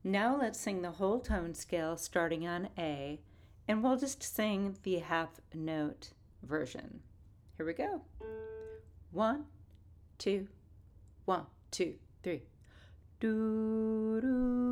Now let's sing the whole tone scale starting on A, and we'll just sing the half note version. Here we go. 1, 2, 1, 2, 3. Do, do,